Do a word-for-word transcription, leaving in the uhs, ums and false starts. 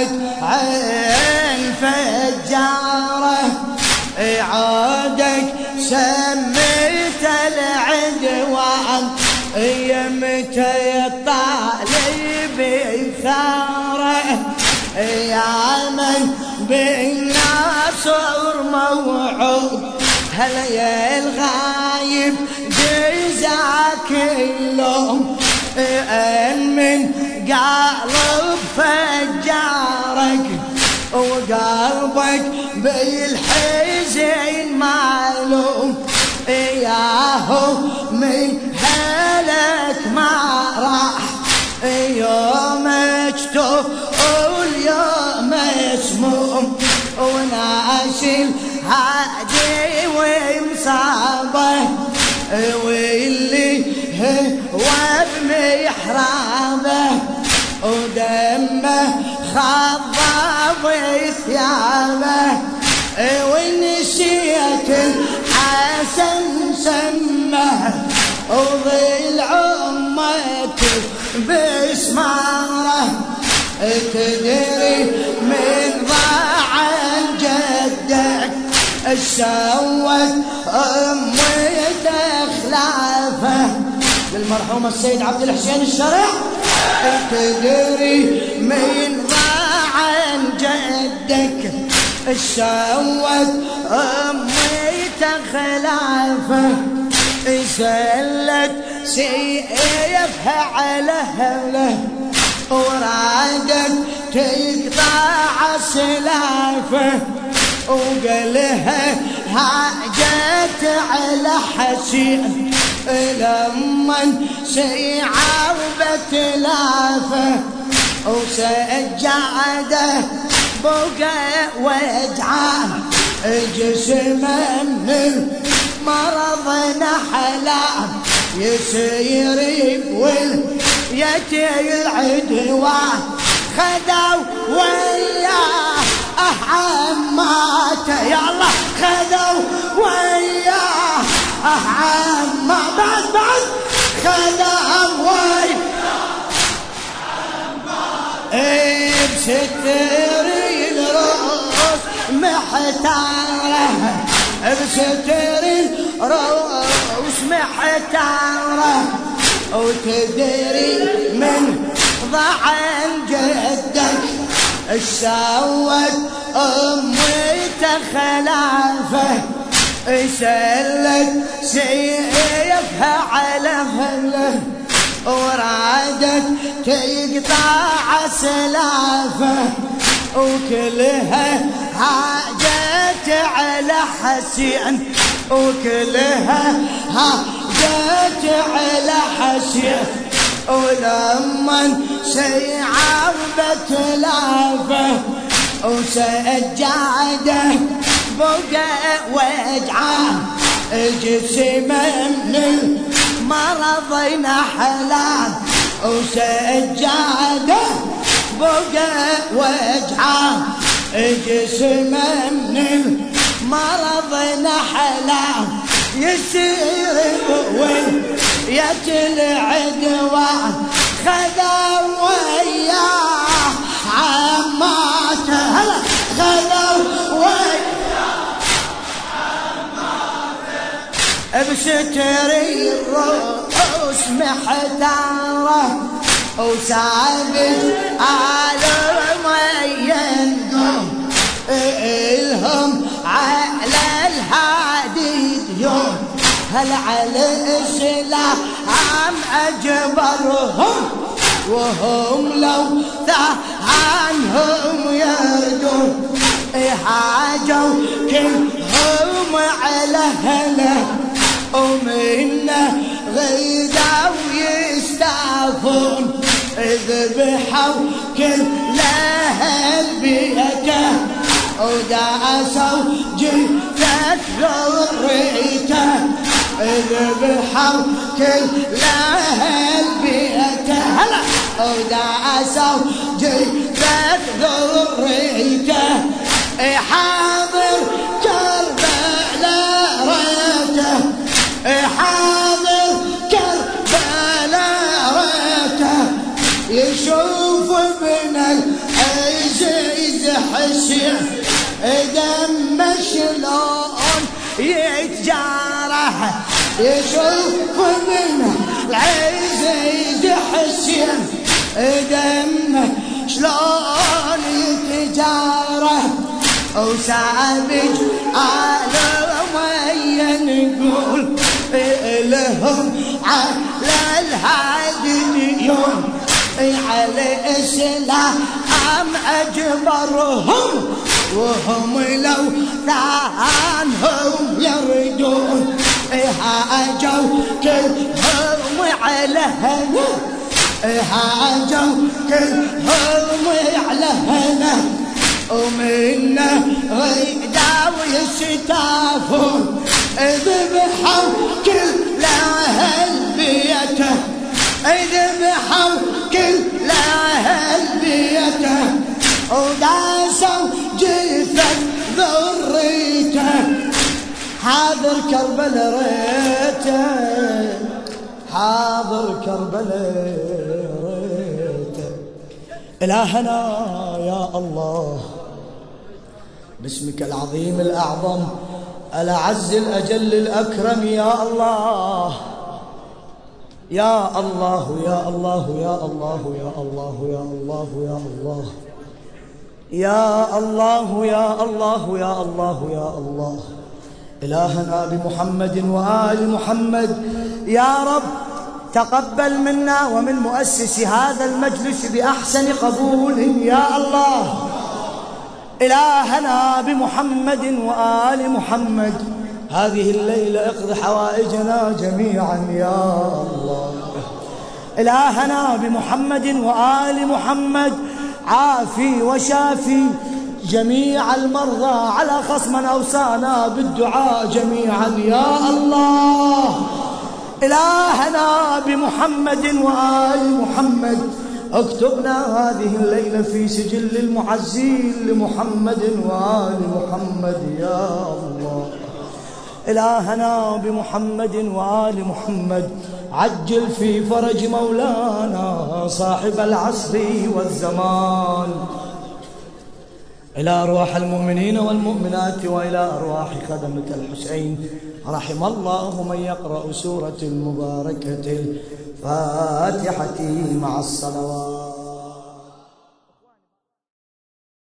عمك عين فجارة عادك سميت العدوان يمتى يطالب ثاره يا من بالناصر موعود هلا يا الغايب جزاك اللوم ان من قلب فجارك وقلبك بالحزن معلوم ياهو من هلك ما راح يومك تقول يوم اسموم وناشي الهادي ومصابه واللي هو بمحرابه ودمه خضب ثيابه ونسيت الحسن سمه وظل عمك بسماره تدري من ضاع جدك سوت امي تخلافه للمرحوم السيد عبد الحسين الشرع تدري من ضاع جدك سوت امي تخلافه سلت سيفها على هله ورادت تقطع سلافه وقالها هاجت على حسين لما سيعه بتلافه وسجاده بقى وجعان جسمه من مرض نحلان يسير بوليته العدوان خدوا وياه عماته يا الله خدوا وياه عماته بعد بعد خدوا وياه عماته بستر الرؤوس محتاره بستر الرؤوس محتاره وتدري من ضعن جدك سوت امي تخلافه سلت سيفها على هله ورادت تقطع سلافه وكلها حاجت على حسين وكلها حاجت على حسين ولما سيعه بتلافه وسجاده بقى وجعان جسمه من المرض نحلان وسجاده بقى وجعان جسمه من المرض نحلان يسير ويت العدوان خذوا وياه عماته هلا خذوا وياه عماته بستر الرؤوس محتاره وسابت على ما ينقم الهم على الهادي يوم هل على الإسلام أجبرهم وهم لو عنهم يردون حاجوا كلهم على هله ومنا غيدا ويستعفون ذبحوا كل اهل بيته ودعسوا جثث ذريته ذبحوا كل اهل بيته هلا ودعسوا جثث ذريته حاضر كربلاء ريته حاضر كربلاء ريته يشوف ابن الحزن يشوف من العزيز حسين دمه شلون يتجاره وسابج على مية نقول لهم على الهادي اليوم على السلام أجبرهم وهم لو ثانهم يردون هاجوا كلهم على هنا هاجوا كلهم على هنا ومنا غيدا ويستافون ذبحوا كل أهل بيته ذبحوا كل أهل بيته وداسوا جثة ذريته حاضر كربلاء ريته حاضر كربلاء ريته إلهنا يا الله باسمك العظيم الأعظم الأعز الأجل الأكرم يا الله يا الله يا الله يا الله يا الله يا الله يا الله يا الله يا الله يا الله يا الله إلهنا بمحمد وآل محمد يا رب تقبل منا ومن مؤسس هذا المجلس بأحسن قبول يا الله إلهنا بمحمد وآل محمد هذه الليلة اقض حوائجنا جميعا يا الله إلهنا بمحمد وآل محمد عافي وشافي جميع المرضى على خصم من أوصانا بالدعاء جميعا يا الله إلهنا بمحمد وآل محمد اكتبنا هذه الليلة في سجل المعزين لمحمد وآل محمد يا الله إلهنا بمحمد وآل محمد عجل في فرج مولانا صاحب العصر والزمان إلى أرواح المؤمنين والمؤمنات وإلى أرواح خدمة الحسين رحم الله من يقرأ سورة المباركة الفاتحة مع الصلوات.